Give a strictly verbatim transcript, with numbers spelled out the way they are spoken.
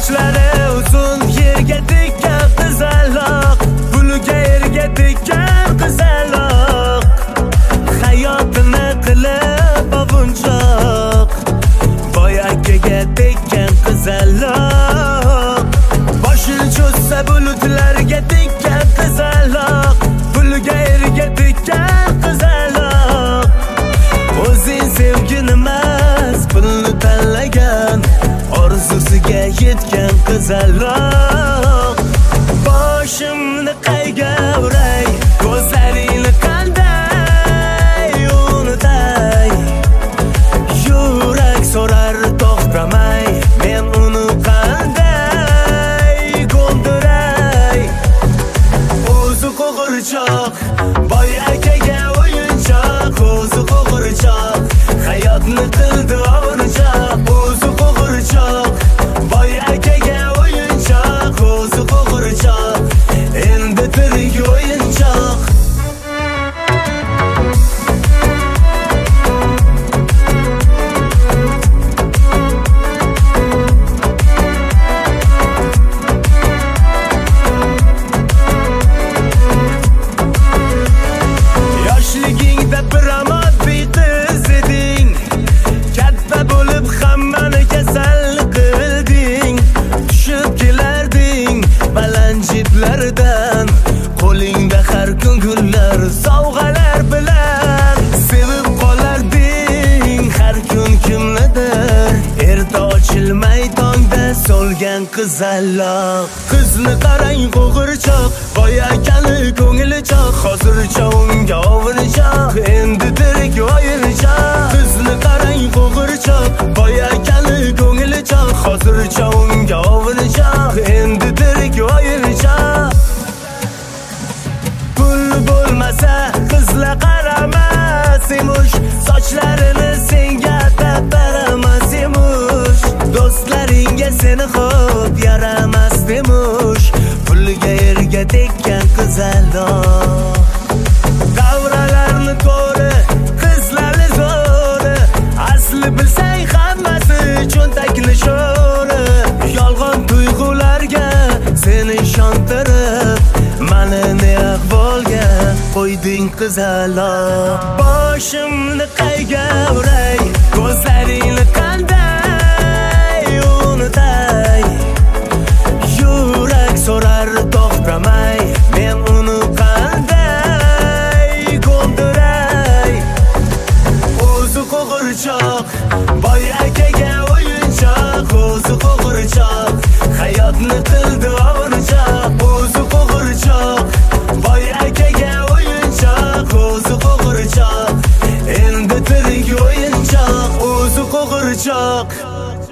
sochlari uzun, yerga tekkan qizaloq, pulga erga tekkan qizaloq, hayotini qilib ovunchoq, boy akaga tekkan qizaloq, boshini cho'zsa bulutlarga tekkan qizaloq, pulga erga tekkan qizaloq, o'zing sevgin emas pulni tanlagan, orzusiga yetgan qizaloq. Boshimni qayga uray, ko'zlaringni qanday unutay, yurak so'rar to'xtamay, men uni qanday ko'ndiray. O'zi qo'g'irchoq, boy akaga o'yinchoq, o'zi qo'g'irchoq, hayotni qildi ovunchoq, o'zi qo'g'irchoq, boy akaga o'yinchoq, o'zi qo'g'irchoq, endi tirik o'yinchoq. Yoshligingda bir amoddiy qiz eding, katta bo'lib hammani kasal qilding, tushib kelarding baland jiplardan, qo'lingda har kun gullar sovg'alar bilan, sevib qolarding har kun kimnidir, erta ochilmay tongda so'lgan qizaloq. Qizni qarang qo'g'irchoq, boy akani ko'ngli choq, hozircha unga ovunchoq, endi tirik o'yinchoq. Qizni qarang qo'g'irchoq, boy akani ko'ngli choq, hozircha unga ovunchoq, endi tirik o'yinchoq. Pul bo'lmasa qizlar qaramas emish, sochlarini senga taramas emish, do'stlaringga seni xo'p yaramas emish, pulga erga tekkan qizaloq. Davralarni ko'ri, qizlarni zo'ri, asli bilsang hammasi cho'ntakni sho'ri, yolg'on tuyg'ularga seni ishontirib, mani ne ahvolga qo'yding qizaloq. Boshimni qayga uray, ko'zlaringni qanday unutay, yurak so'rar to'xtamay, men uni qanday ko'ndiray. O'zi qo'g'irchoq, boy akaga o'yinchoq, o'zi qo'g'irchoq, hayotni qildi ovunchoq, o'zi qo'g'irchoq, boy akaga o'yinchoq, o'zi qo'g'irchoq, endi tirik o'yinchoq, o'zi qo'g'irchoq.